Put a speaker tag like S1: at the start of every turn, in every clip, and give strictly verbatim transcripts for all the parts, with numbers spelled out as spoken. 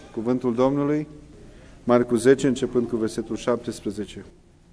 S1: Cuvântul Domnului, Marcu zece, începând cu versetul șaptesprezece.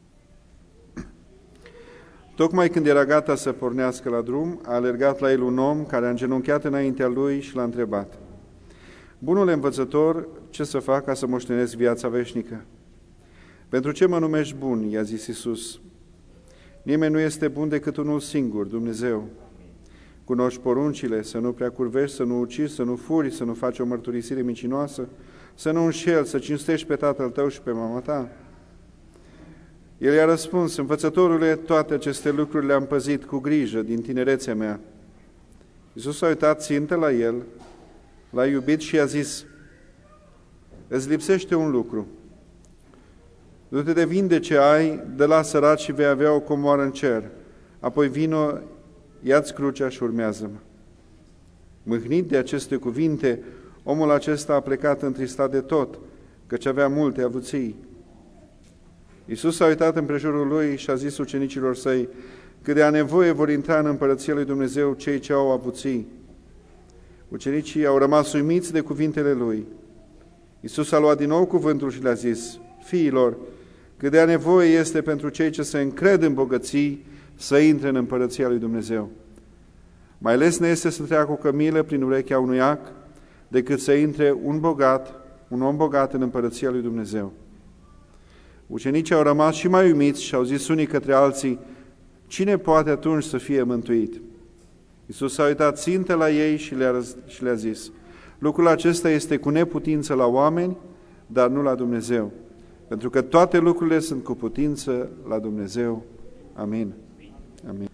S1: Tocmai când era gata să pornească la drum, a alergat la el un om care a îngenunchiat înaintea lui și l-a întrebat: Bunule învățător, ce să fac ca să moștenesc viața veșnică? Pentru ce mă numești bun? I-a zis Iisus. Nimeni nu este bun decât unul singur, Dumnezeu. Cunoști poruncile: să nu prea curvești, să nu ucizi, să nu furi, să nu faci o mărturisire mincinoasă, să nu înșeli, să cinstești pe tatăl tău și pe mama ta. El i-a răspuns: Învățătorule, toate aceste lucruri le-am păzit cu grijă din tinerețea mea. Iisus a uitat țintă la el, l-a iubit și i-a zis: Îți lipsește un lucru. Du-te de vinde ce ai, dă la săraci și vei avea o comoară în cer. Apoi vino, ia-ți crucea și urmează-mă. Mâhnit de aceste cuvinte, omul acesta a plecat întristat de tot, căci avea multe avuții. Iisus a uitat împrejurul lui și a zis ucenicilor săi: cât de a nevoie vor intra în împărăția lui Dumnezeu cei ce au avuții. Ucenicii au rămas uimiți de cuvintele lui. Iisus a luat din nou cuvântul și le-a zis: Fiilor, cât de a nevoie este pentru cei ce se încred în bogății să intre în împărăția lui Dumnezeu. Mai lesne este să treacă o cămilă prin urechea unui ac, decât să intre un bogat, un om bogat în împărăția lui Dumnezeu. Ucenicii au rămas și mai uimiți și au zis unii către alții: cine poate atunci să fie mântuit? Iisus a uitat țintă la ei și le-a, și le-a zis: lucrul acesta este cu neputință la oameni, dar nu la Dumnezeu, pentru că toate lucrurile sunt cu putință la Dumnezeu. Amin. Amin.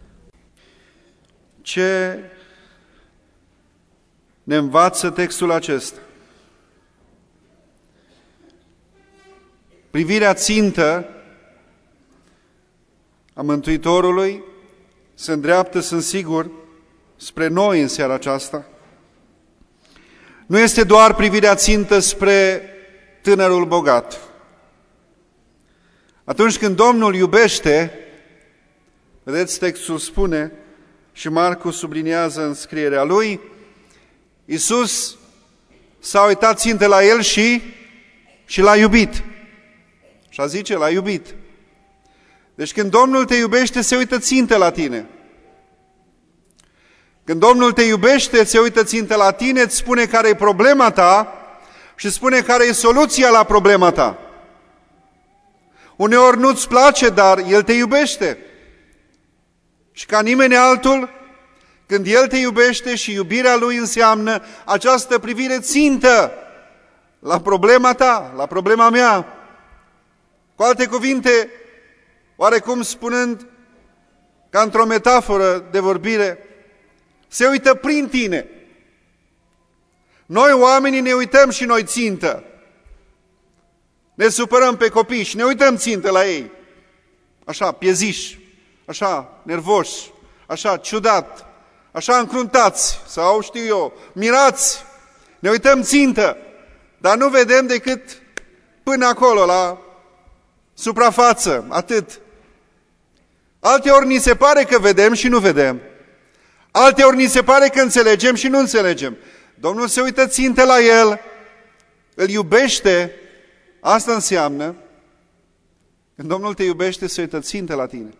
S1: Ce ne învață textul acesta? Privirea țintă a Mântuitorului se îndreaptă, sunt sigur, spre noi în seara aceasta. Nu este doar privirea țintă spre tânărul bogat. Atunci când Domnul iubește, vedeți, textul spune, și Marcu subliniază în scrierea lui, Iisus s-a uitat țintă la el și, și l-a iubit. Și a zice, l-a iubit. Deci când Domnul te iubește, se uită țintă la tine. Când Domnul te iubește, se uită țintă la tine, îți spune care e problema ta și spune care e soluția la problema ta. Uneori nu-ți place, dar El te iubește. Și ca nimeni altul, când El te iubește și iubirea Lui înseamnă această privire țintă la problema ta, la problema mea. Cu alte cuvinte, oarecum spunând, ca într-o metaforă de vorbire, se uită prin tine. Noi oamenii ne uităm și noi țintă. Ne supărăm pe copii și ne uităm țintă la ei. Așa, pieziși, așa, nervoși, așa, ciudat, așa încruntați sau, știu eu, mirați. Ne uităm țintă, dar nu vedem decât până acolo, la suprafață, atât. Alteori ni se pare că vedem și nu vedem. Alteori ni se pare că înțelegem și nu înțelegem. Domnul se uită țintă la el, îl iubește. Asta înseamnă, când Domnul te iubește, se uită țintă la tine.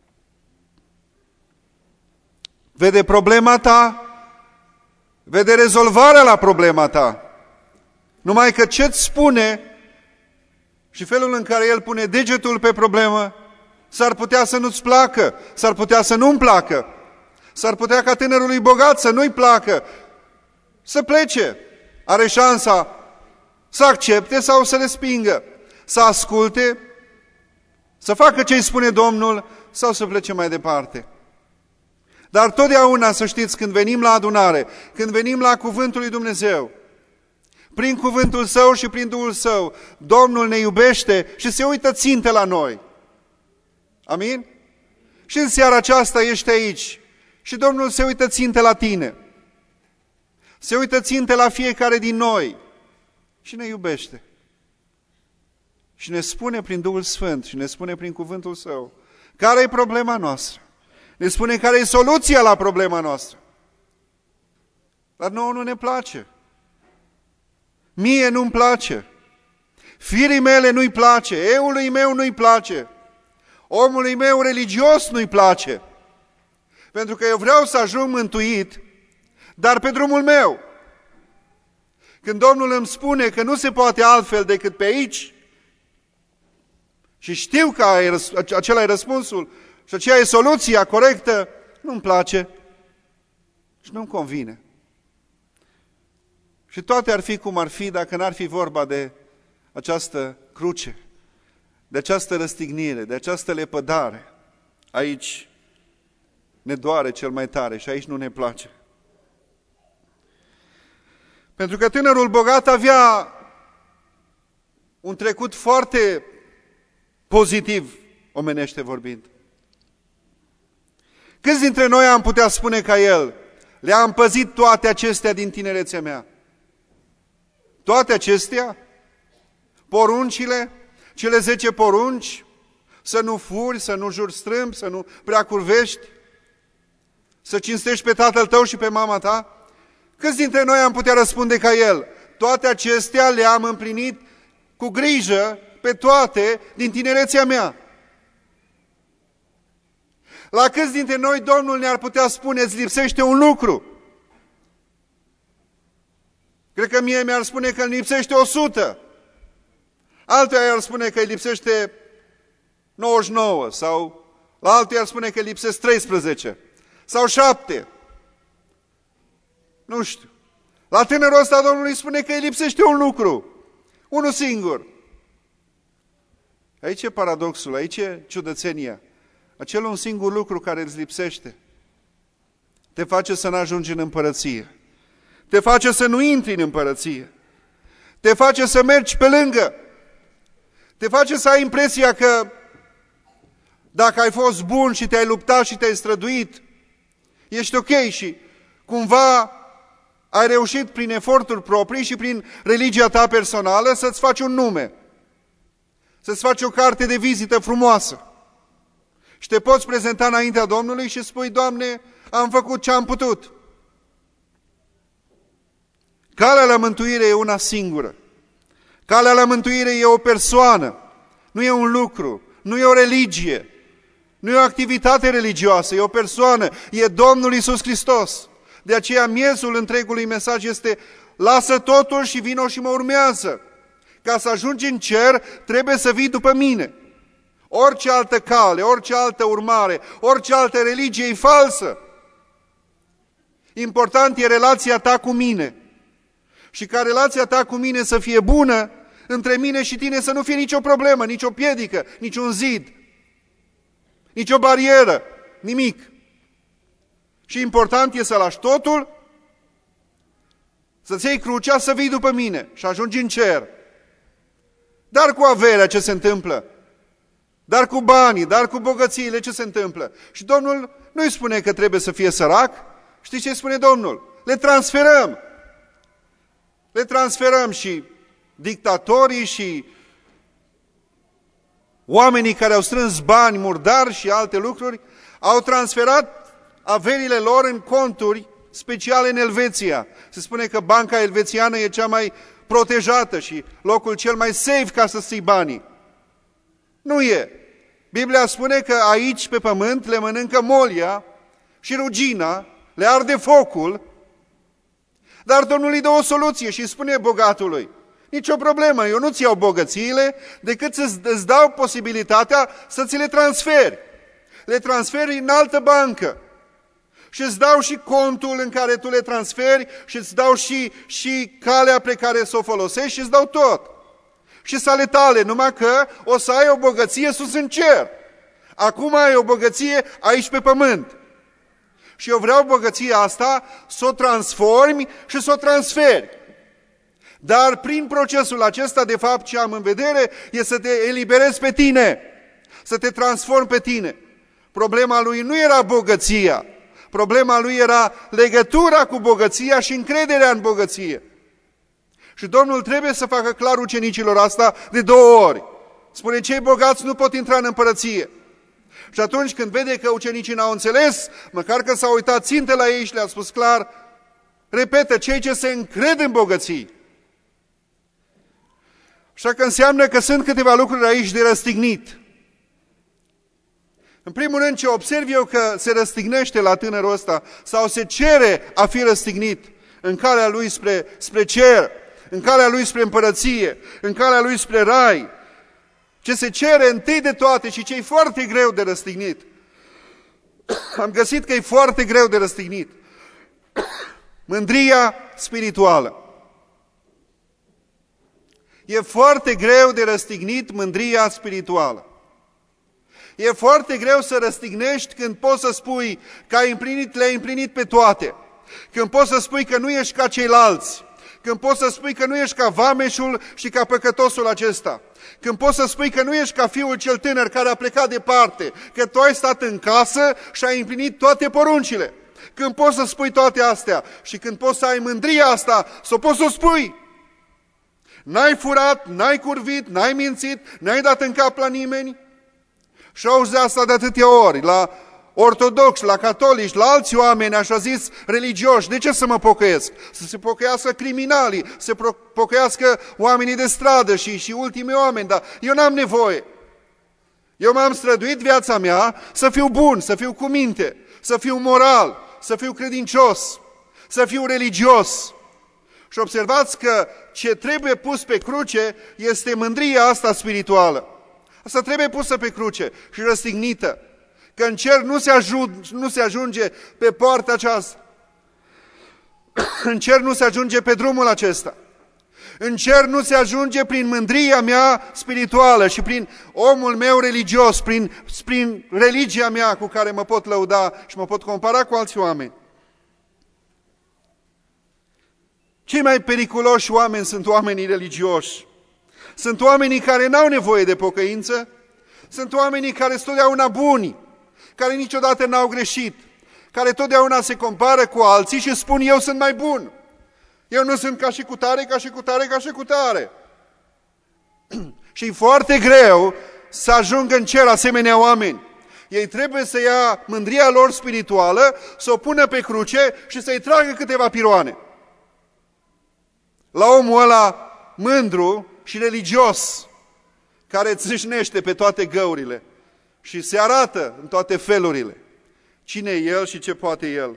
S1: Vede problema ta, vede rezolvarea la problema ta. Numai că ce-ți spune și felul în care El pune degetul pe problemă, s-ar putea să nu-ți placă, s-ar putea să nu-mi placă, s-ar putea ca tânărului bogat să nu-i placă, să plece. Are șansa să accepte sau să respingă, să asculte, să facă ce îi spune Domnul sau să plece mai departe. Dar totdeauna, să știți, când venim la adunare, când venim la Cuvântul lui Dumnezeu, prin Cuvântul Său și prin Duhul Său, Domnul ne iubește și se uită țintă la noi. Amin? Și în seara aceasta ești aici și Domnul se uită țintă la tine. Se uită țintă la fiecare din noi și ne iubește. Și ne spune prin Duhul Sfânt și ne spune prin Cuvântul Său care e problema noastră. Ne spune care e soluția la problema noastră. Dar nouă nu ne place. Mie nu-mi place. Firii mele nu-i place. Eului meu nu-i place. Omului meu religios nu-i place. Pentru că eu vreau să ajung mântuit, dar pe drumul meu. Când Domnul îmi spune că nu se poate altfel decât pe aici, și știu că acela e răspunsul și aceea e soluția corectă, nu-mi place și nu-mi convine. Și toate ar fi cum ar fi dacă n-ar fi vorba de această cruce, de această răstignire, de această lepădare. Aici ne doare cel mai tare și aici nu ne place. Pentru că tânărul bogat avea un trecut foarte pozitiv, omenește vorbind. Câți dintre noi am putea spune ca el, le-am păzit toate acestea din tinerețea mea? Toate acestea? Poruncile? Cele zece porunci? Să nu furi, să nu juri strâmb, să nu prea curvești, să cinstești pe tatăl tău și pe mama ta? Câți dintre noi am putea răspunde ca el? Toate acestea le-am împlinit cu grijă pe toate din tinerețea mea. La câți dintre noi Domnul ne-ar putea spune, îți lipsește un lucru? Cred că mie mi-ar spune că îmi lipsește o sută. Altuia i-ar spune că îi lipsește nouăzeci și nouă sau la altul i-ar spune că îi lipsesc treisprezece sau șapte. Nu știu. La tânărul ăsta Domnul îi spune că îi lipsește un lucru. Unul singur. Aici e paradoxul, aici e ciudățenia. Acel un singur lucru care îți lipsește te face să n-ajungi în împărăție. Te face să nu intri în împărăție. Te face să mergi pe lângă. Te face să ai impresia că dacă ai fost bun și te-ai luptat și te-ai străduit, ești ok și cumva ai reușit prin eforturi proprii și prin religia ta personală să-ți faci un nume, să-ți faci o carte de vizită frumoasă. Și te poți prezenta înaintea Domnului și spui, Doamne, am făcut ce am putut. Calea la mântuire e una singură. Calea la mântuire e o persoană, nu e un lucru, nu e o religie, nu e o activitate religioasă, e o persoană, e Domnul Iisus Hristos. De aceea miezul întregului mesaj este, lasă totul și vino și mă urmează. Ca să ajungi în cer, trebuie să vii după mine. Orice altă cale, orice altă urmare, orice altă religie e falsă. Important e relația ta cu mine. Și ca relația ta cu mine să fie bună, între mine și tine să nu fie nicio problemă, nicio piedică, niciun zid, nicio barieră, nimic. Și important e să lași totul, să-ți iei crucea, să vii după mine și ajungi în cer. Dar cu averea ce se întâmplă? Dar cu banii, dar cu bogățiile ce se întâmplă? Și Domnul nu îi spune că trebuie să fie sărac. Știți ce spune Domnul? Le transferăm. Le transferăm și dictatorii și oamenii care au strâns bani murdari și alte lucruri, au transferat averile lor în conturi speciale în Elveția. Se spune că banca elvețiană e cea mai protejată și locul cel mai safe ca să ții banii. Nu e. Biblia spune că aici pe pământ le mănâncă molia și rugina, le arde focul, dar Domnul îi dă o soluție și spune bogatului, nicio problemă, eu nu-ți iau bogățiile, decât să-ți dau posibilitatea să ți le transferi. Le transferi în altă bancă și îți dau și contul în care tu le transferi și îți dau și, și calea pe care să o folosești și îți dau tot. Și sale tale, numai că o să ai o bogăție sus în cer. Acum ai o bogăție aici pe pământ. Și eu vreau bogăția asta să o transformi și să o transferi. Dar prin procesul acesta, de fapt, ce am în vedere, e să te eliberezi pe tine, să te transformi pe tine. Problema lui nu era bogăția, problema lui era legătura cu bogăția și încrederea în bogăție. Și Domnul trebuie să facă clar ucenicilor asta de două ori. Spune, cei bogați nu pot intra în împărăție. Și atunci când vede că ucenicii n-au înțeles, măcar că s-au uitat ținte la ei și le-a spus clar, repetă, cei ce se încred în bogății. Așa că înseamnă că sunt câteva lucruri aici de răstignit. În primul rând, ce observ eu că se răstignește la tânărul ăsta sau se cere a fi răstignit în calea lui spre, spre cer, în calea lui spre împărăție, în calea lui spre rai, ce se cere întâi de toate și ce e foarte greu de răstignit. Am găsit că e foarte greu de răstignit. Mândria spirituală. E foarte greu de răstignit mândria spirituală. E foarte greu să răstignești când poți să spui că ai împlinit, le-ai împlinit pe toate. Când poți să spui că nu ești ca ceilalți. Când poți să spui că nu ești ca vameșul și ca păcătosul acesta. Când poți să spui că nu ești ca fiul cel tânăr care a plecat departe. Că tu ai stat în casă și ai împlinit toate poruncile. Când poți să spui toate astea și când poți să ai mândria asta, să o poți să o spui. N-ai furat, n-ai curvit, n-ai mințit, n-ai dat în cap la nimeni. Și auzi asta de atâtea ori, la ortodoxi, la catolici, la alți oameni, așa zis, religioși. De ce să mă pocăiesc? Să se pocăiască criminalii, să se pocăiască oamenii de stradă și, și ultimii oameni, dar eu n-am nevoie. Eu m-am străduit viața mea să fiu bun, să fiu cu minte, să fiu moral, să fiu credincios, să fiu religios. Și observați că ce trebuie pus pe cruce este mândria asta spirituală. Asta trebuie pusă pe cruce și răstignită. Că în cer nu se, ajunge, nu se ajunge pe poarta aceasta. În cer nu se ajunge pe drumul acesta. În cer nu se ajunge prin mândria mea spirituală și prin omul meu religios, prin, prin religia mea cu care mă pot lăuda și mă pot compara cu alți oameni. Cei mai periculoși oameni sunt oamenii religioși. Sunt oamenii care n-au nevoie de pocăință, sunt oamenii care sunt totdeauna buni, care niciodată n-au greșit, care totdeauna se compară cu alții și spun eu sunt mai bun. Eu nu sunt ca și cu tare, ca și cu tare, ca și cu tare. Și e foarte greu să ajungă în cer asemenea oameni. Ei trebuie să ia mândria lor spirituală, să o pună pe cruce și să-i tragă câteva piroane. La omul ăla mândru și religios, care țâșnește pe toate găurile și se arată în toate felurile. Cine e el și ce poate el?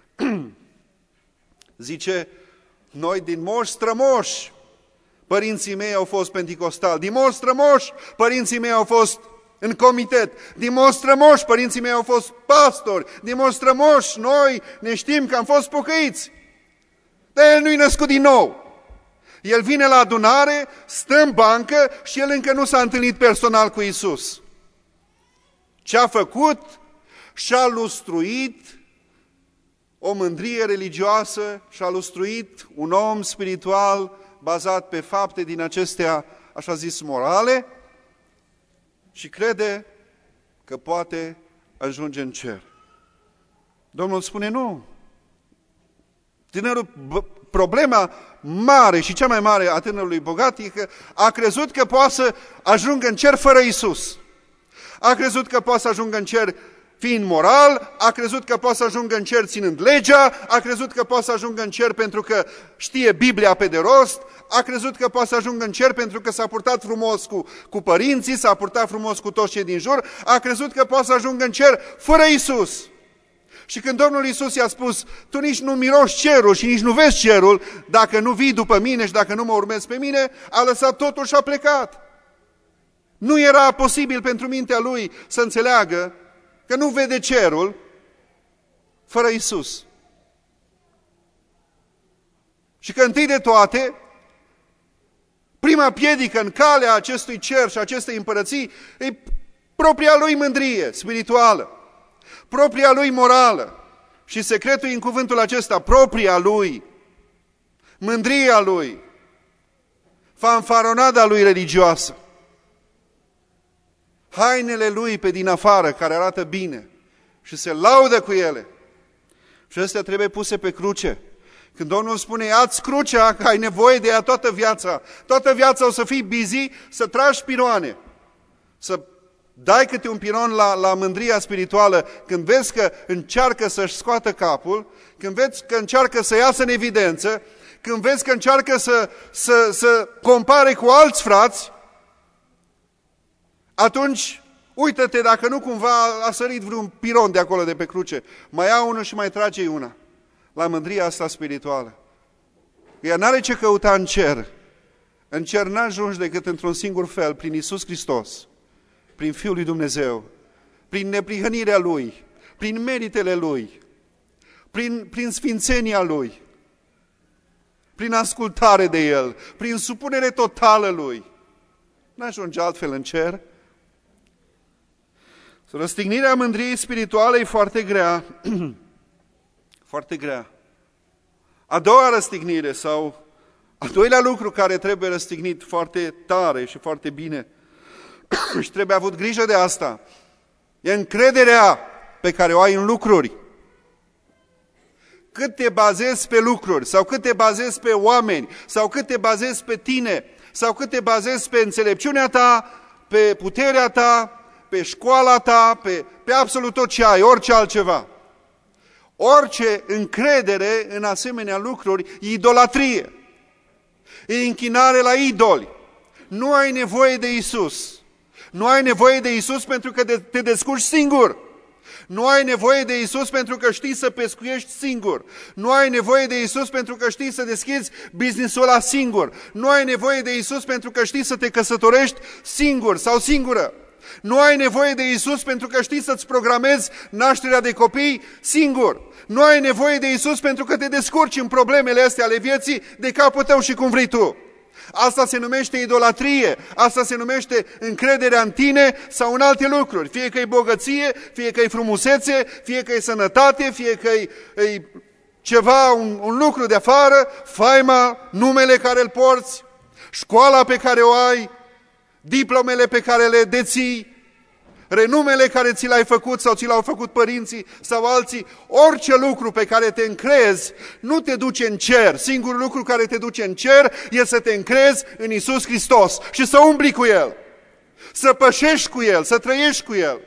S1: Zice, noi din moși strămoși, părinții mei au fost penticostali, din moși strămoși, părinții mei au fost în comitet, din moși strămoși, părinții mei au fost pastori, din moși strămoși, noi ne știm că am fost pocăiți. Dar el nu-i născut din nou. El vine la adunare, stă în bancă și el încă nu s-a întâlnit personal cu Iisus. Ce a făcut? Și-a lustruit o mândrie religioasă, și-a lustruit un om spiritual bazat pe fapte din acestea, așa zis, morale și crede că poate ajunge în cer. Domnul spune nu. Tânărul, problema mare și cea mai mare a tânărului bogat e că a crezut că poate să ajungă în cer fără Iisus. A crezut că poate să ajungă în cer fiind moral, a crezut că poate să ajungă în cer ținând legea, a crezut că poate să ajungă în cer pentru că știe Biblia pe de rost, a crezut că poate să ajungă în cer pentru că s-a purtat frumos cu, cu părinții, s-a purtat frumos cu toți cei din jur, a crezut că poate să ajungă în cer fără Iisus. Și când Domnul Iisus i-a spus, tu nici nu miroși cerul și nici nu vezi cerul, dacă nu vii după mine și dacă nu mă urmezi pe mine, a lăsat totul și a plecat. Nu era posibil pentru mintea lui să înțeleagă că nu vede cerul fără Iisus. Și că întâi de toate, prima piedică în calea acestui cer și acestei împărății e propria lui mândrie spirituală, propria lui morală. Și secretul e în cuvântul acesta, propria lui, mândria lui, fanfaronada lui religioasă. Hainele lui pe din afară, care arată bine și se laudă cu ele. Și astea trebuie puse pe cruce. Când Domnul spune, ia-ți crucea, că ai nevoie de ea toată viața. Toată viața o să fii busy să tragi piroane. Să dai câte un piron la, la mândria spirituală când vezi că încearcă să-și scoată capul, când vezi că încearcă să iasă în evidență, când vezi că încearcă să, să, să compare cu alți frați, atunci uită-te dacă nu cumva a sărit vreun piron de acolo de pe cruce. Mai ia unul și mai trage una la mândria asta spirituală. Ea n-are ce căuta în cer. În cer n-ajungi decât într-un singur fel, prin Iisus Hristos, prin Fiul lui Dumnezeu, prin neprihănirea Lui, prin meritele Lui, prin, prin sfințenia Lui, prin ascultare de El, prin supunere totală Lui. N-ajunge altfel în cer. Răstignirea mândriei spirituale e foarte grea. Foarte grea. A doua răstignire sau al doilea lucru care trebuie răstignit foarte tare și foarte bine și trebuie avut grijă de asta, e încrederea pe care o ai în lucruri. Cât te bazezi pe lucruri, sau cât te bazezi pe oameni, sau cât te bazezi pe tine, sau cât te bazezi pe înțelepciunea ta, pe puterea ta, pe școala ta, pe, pe absolut tot ce ai, orice altceva. Orice încredere în asemenea lucruri e idolatrie. E închinare la idoli. Nu ai nevoie de Isus. Nu ai nevoie de Isus pentru că te descurci singur. Nu ai nevoie de Isus pentru că știi să pescuiești singur. Nu ai nevoie de Isus pentru că știi să deschizi business-ul ăla singur. Nu ai nevoie de Isus pentru că știi să te căsătorești singur sau singură. Nu ai nevoie de Isus pentru că știi să-ți programezi nașterea de copii singur. Nu ai nevoie de Isus pentru că te descurci în problemele astea ale vieții de capul tău și cum vrei tu. Asta se numește idolatrie, asta se numește încrederea în tine sau în alte lucruri. Fie că e bogăție, fie că e frumusețe, fie că e sănătate, fie că e, e ceva, un, un lucru de afară, faima, numele care îl porți, școala pe care o ai, diplomele pe care le deții, renumele care ți l-ai făcut sau ți l-au făcut părinții sau alții, orice lucru pe care te încrezi nu te duce în cer. Singurul lucru care te duce în cer e să te încrezi în Iisus Hristos și să umbli cu El, să pășești cu El, să trăiești cu El.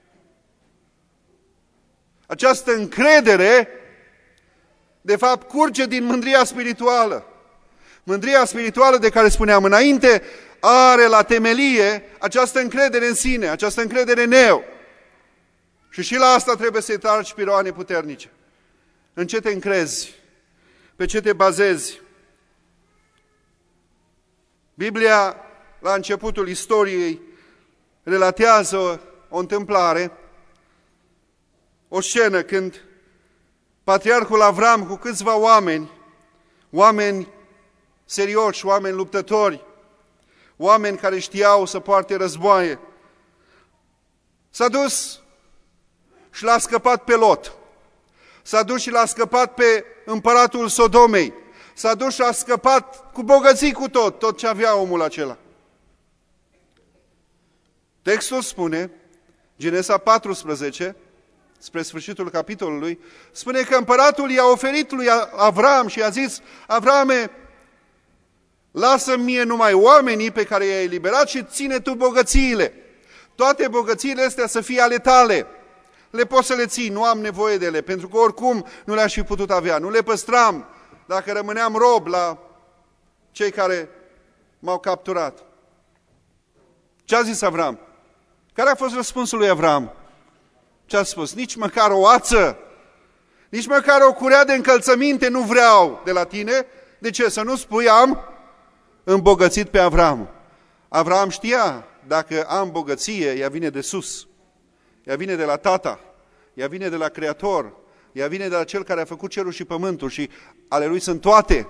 S1: Această încredere, de fapt, curge din mândria spirituală. Mândria spirituală de care spuneam înainte are la temelie această încredere în sine, această încredere în eu. Și și la asta trebuie să-i tragi piroane puternice. În ce te încrezi? Pe ce te bazezi? Biblia, la începutul istoriei, relatează o întâmplare, o scenă când patriarhul Avram cu câțiva oameni, oameni serioși, oameni luptători, oameni care știau să poarte războaie, s-a dus și l-a scăpat pe Lot, s-a dus și l-a scăpat pe împăratul Sodomei, s-a dus și a scăpat cu bogății cu tot, tot ce avea omul acela. Textul spune, Genesa paisprezece, spre sfârșitul capitolului, spune că împăratul i-a oferit lui Avram și i-a zis: Avrame, lasă-mi mie numai oamenii pe care i-ai eliberat și ține tu bogățiile. Toate bogățiile astea să fie ale tale. Le poți să le ții, nu am nevoie de ele, pentru că oricum nu le-aș fi putut avea. Nu le păstram dacă rămâneam rob la cei care m-au capturat. Ce a zis Avram? Care a fost răspunsul lui Avram? Ce a spus? Nici măcar o ață, nici măcar o curea de încălțăminte nu vreau de la tine. De ce? Să nu spui am îmbogățit pe Avram. Avram știa, dacă am bogăție, ea vine de sus. Ea vine de la Tata, ea vine de la Creator, ea vine de la Cel care a făcut cerul și pământul și ale Lui sunt toate.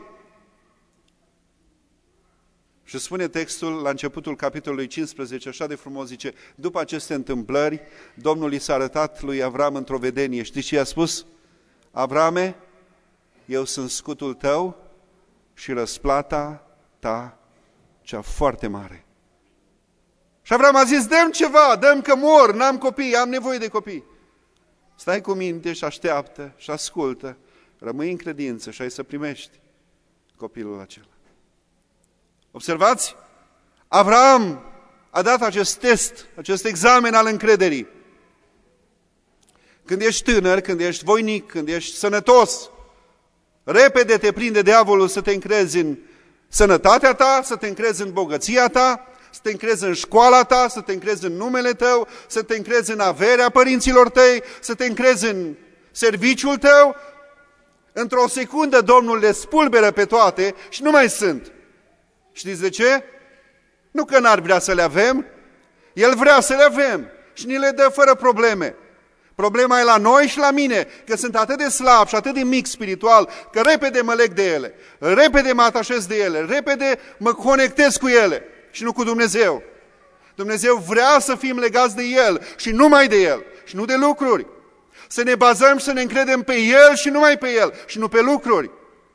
S1: Și spune textul la începutul capitolului cincisprezece, așa de frumos, zice: după aceste întâmplări, Domnul i s-a arătat lui Avram într-o vedenie. Știți ce i-a spus? Avrame, eu sunt scutul tău și răsplata ta cea foarte mare. Și Avram a zis: dăm ceva, dăm că mor, n-am copii, am nevoie de copii. Stai cu minte și așteaptă și ascultă, rămâi în credință și ai să primești copilul acela. Observați? Avram a dat acest test, acest examen al încrederii. Când ești tânăr, când ești voinic, când ești sănătos, Repede te prinde diavolul să te încrezi în sănătatea ta, să te încrezi în bogăția ta, să te încrezi în școala ta, să te încrezi în numele tău, să te încrezi în averea părinților tăi, să te încrezi în serviciul tău. Într-o secundă Domnul le spulberă pe toate și nu mai sunt. Știți de ce? Nu că n-ar vrea să le avem, El vrea să le avem și ni le dă fără probleme. Problema e la noi și la mine, că sunt atât de slab și atât de mic spiritual, că repede mă leg de ele, repede mă atașez de ele, repede mă conectez cu ele și nu cu Dumnezeu. Dumnezeu vrea să fim legați de El și numai de El și nu de lucruri. Să ne bazăm și să ne încredem pe El și numai pe El și nu pe lucruri.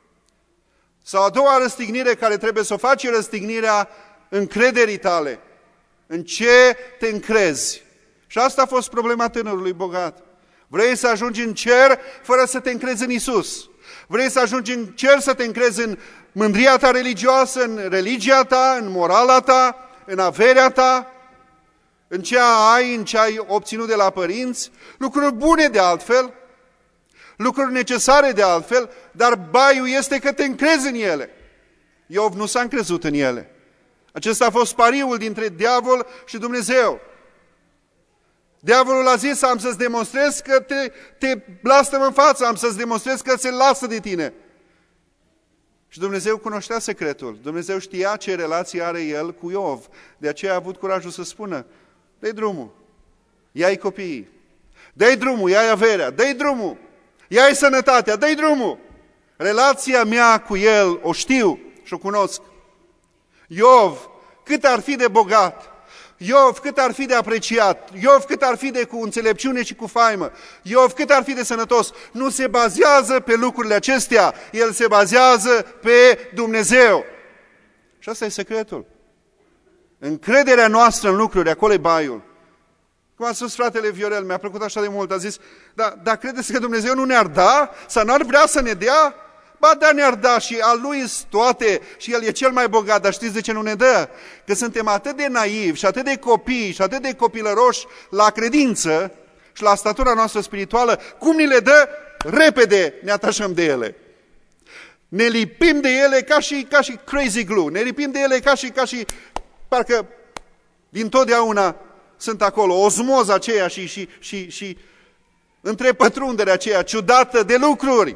S1: Sau a doua răstignire care trebuie să o faci e răstignirea încrederii tale. În ce te încrezi? Și asta a fost problema tânărului bogat. Vrei să ajungi în cer fără să te încrezi în Isus. Vrei să ajungi în cer să te încrezi în mândria ta religioasă, în religia ta, în morala ta, în averea ta, în ce ai, în ce ai obținut de la părinți, lucruri bune de altfel, lucruri necesare de altfel, dar baiul este că te încrezi în ele. Iov nu s-a încrezut în ele. Acesta a fost pariul dintre diavol și Dumnezeu. Diavolul a zis, am să-ți demonstrez că te, te blastăm în față, am să-ți demonstrez că se lasă de tine. Și Dumnezeu cunoștea secretul. Dumnezeu știa ce relație are El cu Iov. De aceea a avut curajul să spună, dă-i drumul, ia-i copiii, dă-i drumul, ia-i averea, dă-i drumul, ia-i sănătatea, dă-i drumul. Relația mea cu El o știu și o cunosc. Iov, cât ar fi de bogat, Iov, cât ar fi de apreciat, Iov, cât ar fi de cu înțelepciune și cu faimă, Iov, cât ar fi de sănătos, nu se bazează pe lucrurile acestea, el se bazează pe Dumnezeu. Și asta e secretul. Încrederea noastră în lucruri, acolo e baiul. Cum a spus fratele Viorel, mi-a plăcut așa de mult, a zis, dar da, credeți că Dumnezeu nu ne-ar da? Sau n-ar vrea să ne dea? Ba da, ne-ar da și al lui toate și el e cel mai bogat, dar știți de ce nu ne dă? Că suntem atât de naivi și atât de copii și atât de copilăroși la credință și la statura noastră spirituală, cum ni le dă, repede ne atașăm de ele. Ne lipim de ele ca și, ca și crazy glue, ne lipim de ele ca și, ca și parcă din totdeauna sunt acolo, osmoza aceea și, și, și, și întrepătrunderea aceea ciudată de lucruri.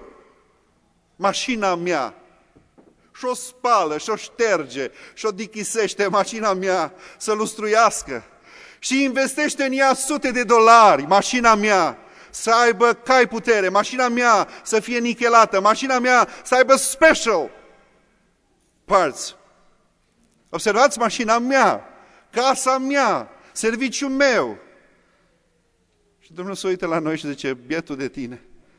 S1: Mașina mea și-o spală, și-o șterge, și-o dichisește mașina mea să lustruiască și investește în ea sute de dolari, mașina mea să aibă cai putere, mașina mea să fie nichelată, mașina mea să aibă special parts. Observați, mașina mea, casa mea, serviciul meu. Și Domnul se uită la noi și zice, bietul de tine,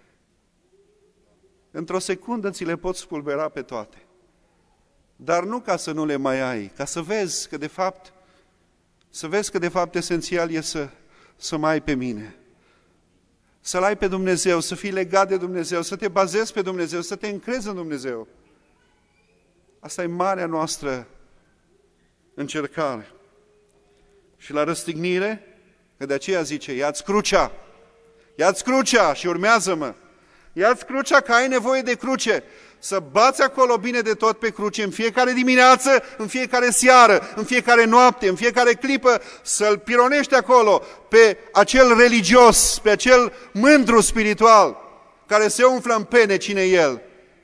S1: într-o secundă ți le poți spulbera pe toate. Dar nu ca să nu le mai ai, ca să vezi că de fapt, să vezi că de fapt esențial e să, să mai ai pe mine. Să-L ai pe Dumnezeu, să fii legat de Dumnezeu, să te bazezi pe Dumnezeu, să te încrezi în Dumnezeu. Asta e marea noastră încercare. Și la răstignire, că de aceea zice, ia-ți crucea, ia-ți crucea și urmează-mă. Ia-ți crucea că ai nevoie de cruce, să bați acolo bine de tot pe cruce în fiecare dimineață, în fiecare seară, în fiecare noapte, în fiecare clipă, să-l pironești acolo pe acel religios, pe acel mândru spiritual care se umflă în pene cine e el.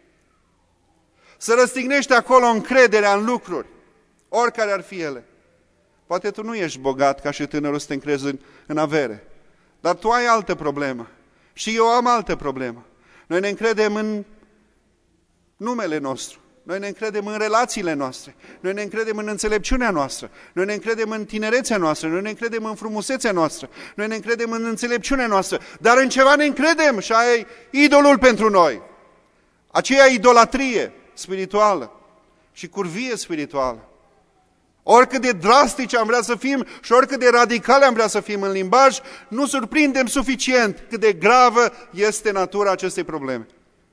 S1: Să răstignești acolo încrederea în lucruri, oricare ar fi ele. Poate tu nu ești bogat ca și tânărul să te încrezi în, în avere, dar tu ai altă problemă și eu am altă problemă. Noi ne încredem în numele nostru, noi ne încredem în relațiile noastre, noi ne încredem în înțelepciunea noastră, noi ne încredem în tinerețea noastră, noi ne încredem în frumusețea noastră, noi ne încredem în înțelepciunea noastră, dar în ceva ne încredem și aia e idolul pentru noi. Aceea idolatrie spirituală și curvie spirituală. Oricât de drastici am vrea să fim și oricât de radicale am vrea să fim în limbaj, nu surprindem suficient cât de gravă este natura acestei probleme.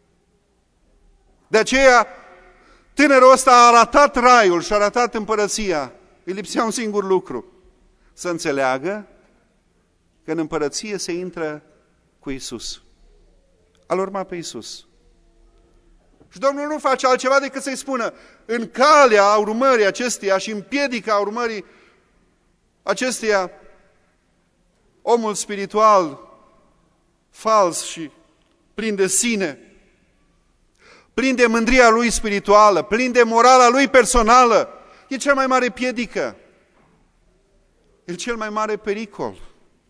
S1: De aceea, tânărul ăsta a ratat raiul și a ratat împărăția. Îi lipsea un singur lucru, să înțeleagă că în împărăție se intră cu Isus. A-L urma pe Isus. Și Domnul nu face altceva decât să-i spună, în calea urmării acesteia și în piedica urmării acesteia, omul spiritual fals și plin de sine, plin de mândria lui spirituală, plin de morala lui personală, e cea mai mare piedică, e cel mai mare pericol.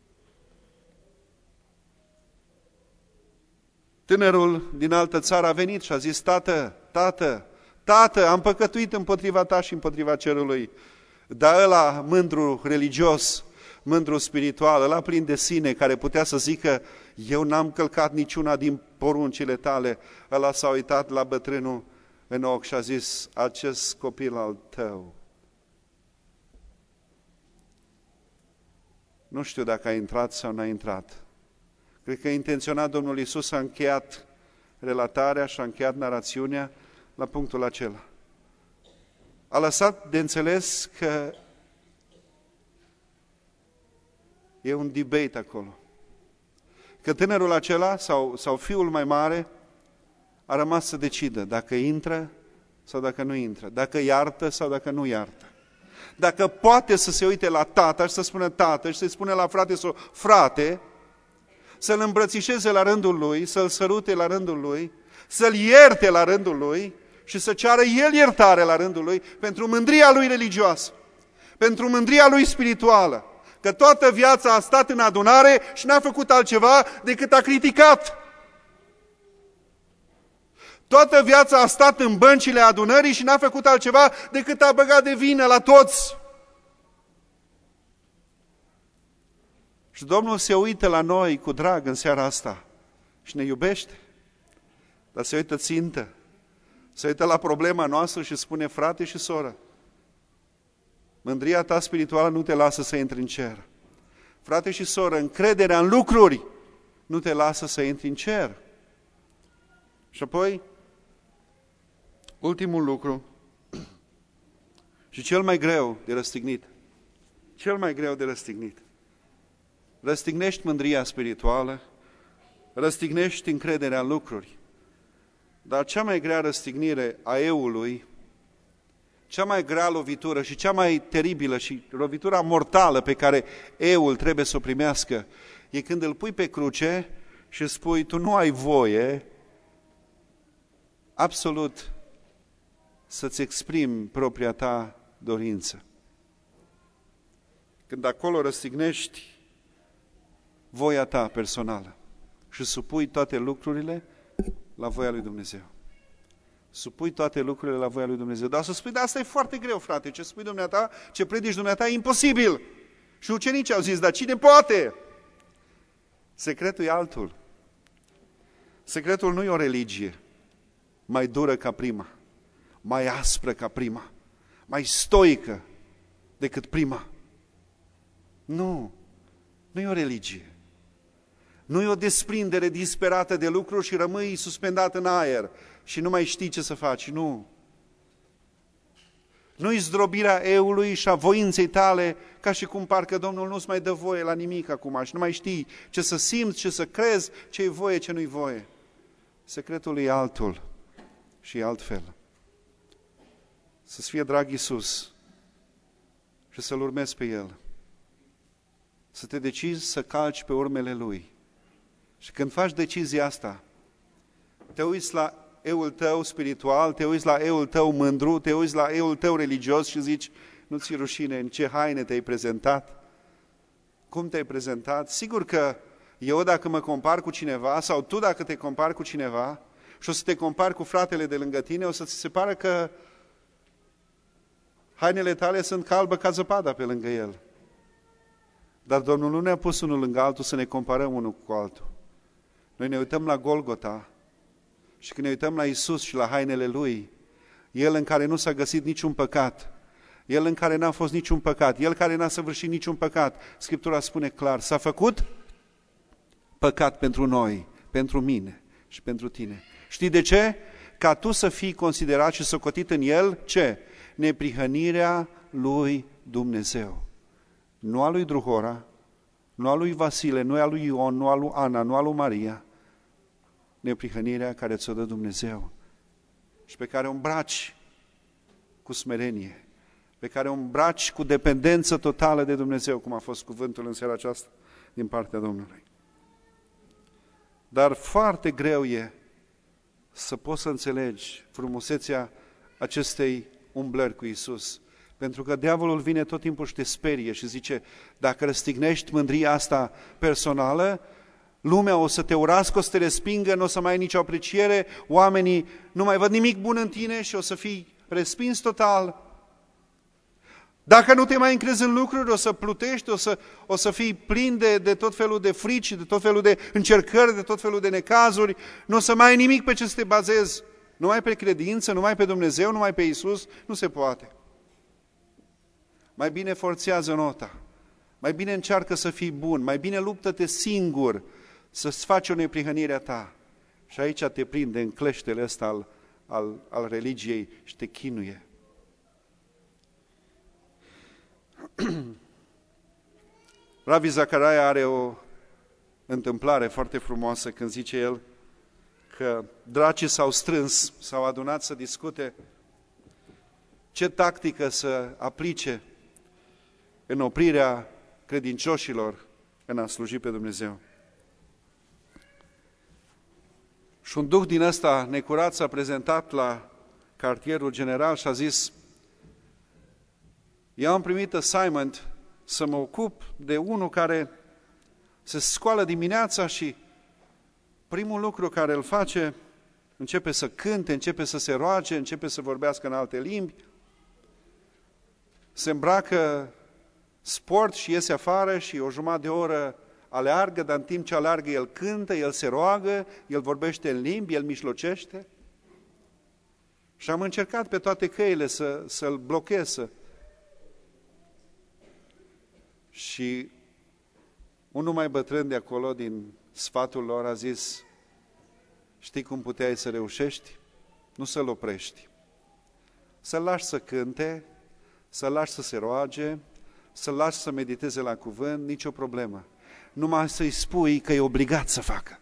S1: Tânărul din altă țară a venit și a zis, tată, tată, tată, am păcătuit împotriva ta și împotriva cerului. Dar ăla mândru religios, mândru spiritual, ăla plin de sine, care putea să zică, eu n-am călcat niciuna din poruncile tale, ăla s-a uitat la bătrânul în ochi și a zis, acest copil al tău. Nu știu dacă a intrat sau n-a intrat. Cred că intenționat Domnul Iisus a încheiat relatarea și a încheiat narațiunea la punctul acela. A lăsat de înțeles că e un debate acolo. Că tânărul acela sau, sau fiul mai mare a rămas să decidă dacă intră sau dacă nu intră, dacă iartă sau dacă nu iartă. Dacă poate să se uite la tata și să spună tată și să-i spune la frate sau frate, să-l îmbrățișeze la rândul lui, să-l sărute la rândul lui, să-l ierte la rândul lui și să ceară el iertare la rândul lui pentru mândria lui religioasă, pentru mândria lui spirituală, că toată viața a stat în adunare și n-a făcut altceva decât a criticat. Toată viața a stat în băncile adunării și n-a făcut altceva decât a băgat de vină la toți. Și Domnul se uită la noi cu drag în seara asta și ne iubește, dar se uită țintă, se uită la problema noastră și spune, frate și soră, mândria ta spirituală nu te lasă să intri în cer. Frate și soră, încrederea în lucruri nu te lasă să intri în cer. Și apoi, ultimul lucru și cel mai greu de răstignit, cel mai greu de răstignit. Răstignești mândria spirituală, răstignești încrederea în lucruri, dar cea mai grea răstignire a eului, cea mai grea lovitură și cea mai teribilă și lovitura mortală pe care eul trebuie să o primească, e când îl pui pe cruce și spui, tu nu ai voie absolut să-ți exprimi propria ta dorință. Când acolo răstignești voia ta personală și supui toate lucrurile la voia lui Dumnezeu. Supui toate lucrurile la voia lui Dumnezeu. Dar să spui, dar asta e foarte greu, frate, ce spui dumneata, ce predici dumneata, e imposibil. Și ucenicii au zis, dar cine poate? Secretul e altul. Secretul nu e o religie mai dură ca prima, mai aspră ca prima, mai stoică decât prima. Nu, nu e o religie. Nu e o desprindere disperată de lucruri și rămâi suspendat în aer și nu mai știi ce să faci, nu. Nu-i zdrobirea eului și a voinței tale, ca și cum parcă Domnul nu-ți mai dă voie la nimic acum și nu mai știi ce să simți, ce să crezi, ce-i voie, ce nu-i voie. Secretul e altul și e altfel. Să-ți fie drag Iisus și să-L urmezi pe El. Să te decizi să calci pe urmele Lui. Și când faci decizia asta, te uiți la eul tău spiritual, te uiți la eul tău mândru, te uiți la eul tău religios și zici, nu ți-e rușine, în ce haine te-ai prezentat? Cum te-ai prezentat? Sigur că eu dacă mă compar cu cineva, sau tu dacă te compari cu cineva, și o să te compari cu fratele de lângă tine, o să ți se pară că hainele tale sunt ca albă ca zăpada pe lângă el. Dar Domnul nu ne-a pus unul lângă altul să ne comparăm unul cu altul. Noi ne uităm la Golgota și când ne uităm la Iisus și la hainele Lui, El în care nu s-a găsit niciun păcat, El în care n-a fost niciun păcat, El care n-a săvârșit niciun păcat, Scriptura spune clar, s-a făcut păcat pentru noi, pentru mine și pentru tine. Știi de ce? Ca tu să fii considerat și socotit în El, ce? Neprihănirea lui Dumnezeu. Nu a lui Druhora, nu a lui Vasile, nu a lui Ion, nu a lui Ana, nu a lui Maria. Neprihănirea care ți-o dă Dumnezeu. și pe care o îmbraci cu smerenie, pe care o îmbraci cu dependență totală de Dumnezeu, cum a fost cuvântul în seara aceasta din partea Domnului. Dar foarte greu e să poți să înțelegi frumusețea acestei umblări cu Iisus. Pentru că diavolul vine tot timpul și te sperie și zice, dacă răstignești mândria asta personală, lumea o să te urască, o să te respingă, nu o să mai ai nicio apreciere, oamenii nu mai văd nimic bun în tine și o să fii respins total. Dacă nu te mai încrezi în lucruri, o să plutești, o să, o să fii plin de, de tot felul de frici, de tot felul de încercări, de tot felul de necazuri, nu o să mai ai nimic pe ce să te bazezi, numai pe credință, numai pe Dumnezeu, numai pe Iisus, nu se poate. Mai bine forțează nota, mai bine încearcă să fii bun, mai bine luptă-te singur să-ți faci o neprihănire a ta. Și aici te prinde în cleștele ăsta al, al, al religiei și te chinuie. Ravi Zachariah are o întâmplare foarte frumoasă când zice el că dracii s-au strâns, s-au adunat să discute ce tactică să aplice în oprirea credincioșilor în a sluji pe Dumnezeu. Și un duh din ăsta necurat s-a prezentat la cartierul general și a zis: eu am primit assignment să mă ocup de unul care se scoală dimineața și primul lucru care îl face, începe să cânte, începe să se roage, începe să vorbească în alte limbi, se îmbracă sport și iese afară și o jumătate de oră aleargă, dar în timp ce aleargă el cântă, el se roagă, el vorbește în limbi, el mișlocește. Și am încercat pe toate căile să, să-l blochez. Să... Și unul mai bătrân de acolo, din sfatul lor, a zis: știi cum puteai să reușești? Nu să-l oprești. Să-l lași să cânte, să-l lași să se roage, să-l lași să mediteze la cuvânt, nicio problemă. Numai să-i spui că e obligat să facă.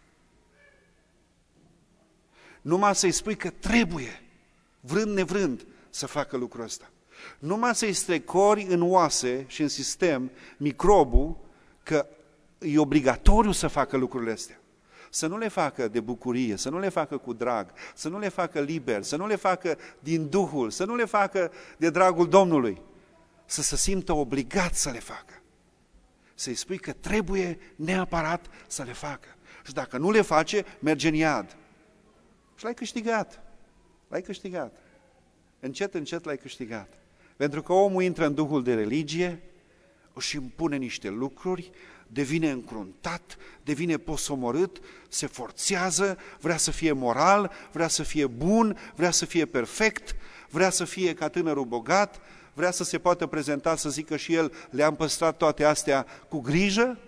S1: Numai să-i spui că trebuie, vrând nevrând, să facă lucrul ăsta. Numai să-i strecori în oase și în sistem microbul că e obligatoriu să facă lucrurile astea. Să nu le facă de bucurie, să nu le facă cu drag, să nu le facă liber, să nu le facă din Duhul, să nu le facă de dragul Domnului, să se simtă obligat să le facă. Să-i spui că trebuie neapărat să le facă. Și dacă nu le face, merge în iad. Și l-ai câștigat. L-ai câștigat. Încet, încet l-ai câștigat. Pentru că omul intră în duhul de religie, își impune niște lucruri, devine încruntat, devine posomorât, se forțează, vrea să fie moral, vrea să fie bun, vrea să fie perfect, vrea să fie ca tânărul bogat, vrea să se poată prezenta să zică și el, le-am păstrat toate astea cu grijă,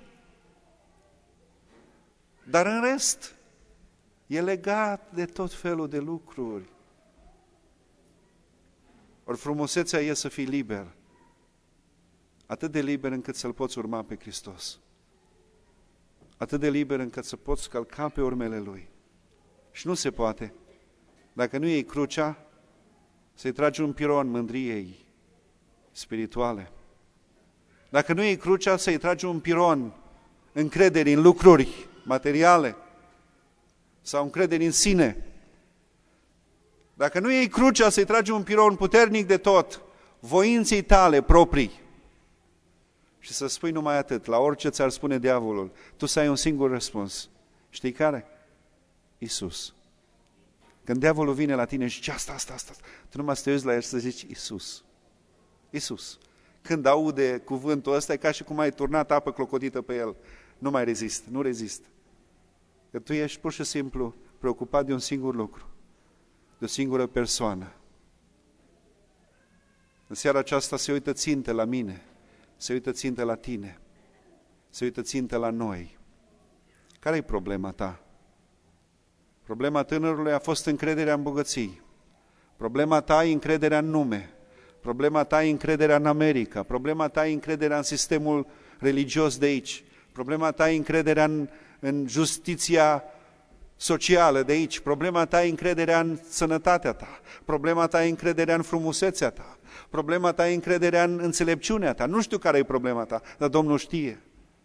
S1: dar în rest e legat de tot felul de lucruri. Ori frumusețea e să fii liber, atât de liber încât să-L poți urma pe Hristos, atât de liber încât să poți călca pe urmele Lui. Și nu se poate, dacă nu iei crucea, să-i tragi un piron mândriei spirituale. Dacă nu iei crucea, să-i tragi un piron încrederii în lucruri materiale sau încrederii în sine. Dacă nu iei crucea, să-i tragi un piron puternic de tot, voinței tale proprii. Și să spui numai atât, la orice ți-ar spune diavolul, tu să ai un singur răspuns. Știi care? Iisus. Când diavolul vine la tine și zice asta, asta, asta, tu numai să te uiți la el și să zici Iisus. Iisus. Când aude cuvântul ăsta, e ca și cum ai turnat apă clocodită pe el. Nu mai rezist, nu rezist. Că tu ești pur și simplu preocupat de un singur lucru, de o singură persoană. În seara aceasta se uită țintă la mine, se uită țintă la tine, se uită țintă la noi. Care e problema ta? Problema tânărului a fost încrederea în bogății. Problema ta e încrederea în nume. Problema ta e încrederea în America. Problema ta e încrederea în sistemul religios de aici. Problema ta e încrederea în, în justiția socială de aici, problema ta e încrederea în sănătatea ta, problema ta e încrederea în frumusețea ta, problema ta e încrederea în înțelepciunea ta. Nu știu care e problema ta, dar Domnul știe.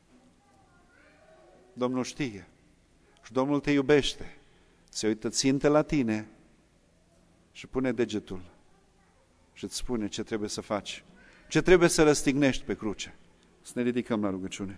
S1: Domnul știe. Și Domnul te iubește. Se uită țintă la tine și pune degetul și îți spune ce trebuie să faci, ce trebuie să răstignești pe cruce. Să ne ridicăm la rugăciune.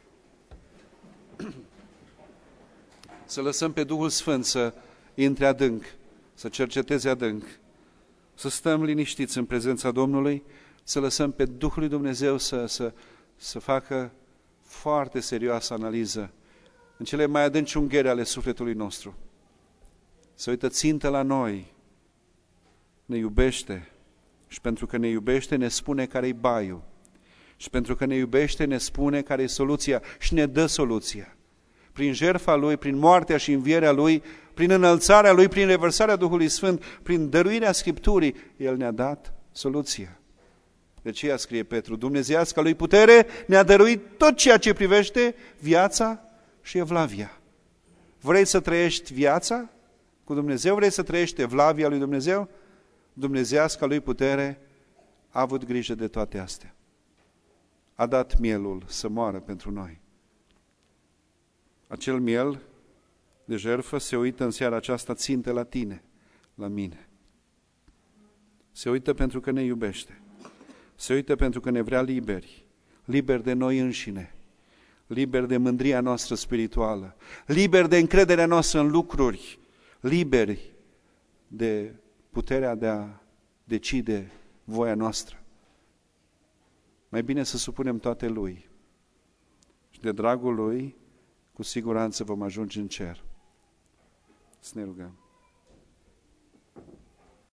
S1: Să lăsăm pe Duhul Sfânt să intre adânc, să cerceteze adânc, să stăm liniștiți în prezența Domnului, să lăsăm pe Duhul lui Dumnezeu să, să, să facă foarte serioasă analiză în cele mai adânci unghiuri ale sufletului nostru. Să uită țintă la noi, ne iubește și pentru că ne iubește ne spune care-i baiul și pentru că ne iubește ne spune care-i soluția și ne dă soluția. Prin jertfa Lui, prin moartea și învierea Lui, prin înălțarea Lui, prin revărsarea Duhului Sfânt, prin dăruirea Scripturii, El ne-a dat soluția. De aceea scrie Petru, dumnezeiasca Lui putere ne-a dăruit tot ceea ce privește viața și evlavia. Vrei să trăiești viața cu Dumnezeu? Vrei să trăiești evlavia lui Dumnezeu? Dumnezeiasca Lui putere a avut grijă de toate astea. A dat mielul să moară pentru noi. Acel miel de jertfă se uită în seara aceasta țintă la tine, la mine. Se uită pentru că ne iubește. Se uită pentru că ne vrea liberi, liberi de noi înșine, liberi de mândria noastră spirituală, liberi de încrederea noastră în lucruri, liberi de puterea de a decide voia noastră. Mai bine să supunem toate Lui și de dragul Lui cu siguranță vom ajunge în cer. Să ne rugăm.